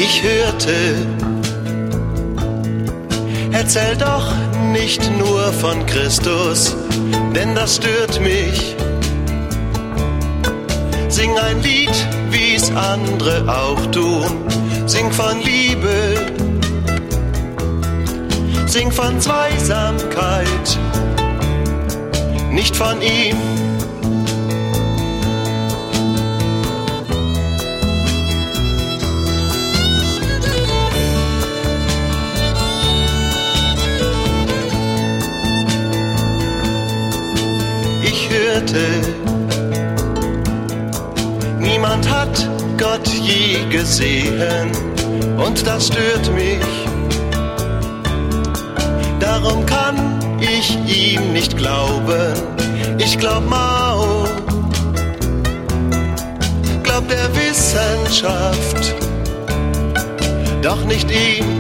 Ich hörte, erzähl doch nicht nur von Christus, denn das stört mich. Sing ein Lied, wie's andere auch tun. Sing von Liebe, sing von Zweisamkeit, nicht von ihm. Ich hörte, niemand hat Gott je gesehen, und das stört mich. Darum kann ich ihm nicht glauben. Ich glaub Mao, glaub der Wissenschaft, doch nicht ihm.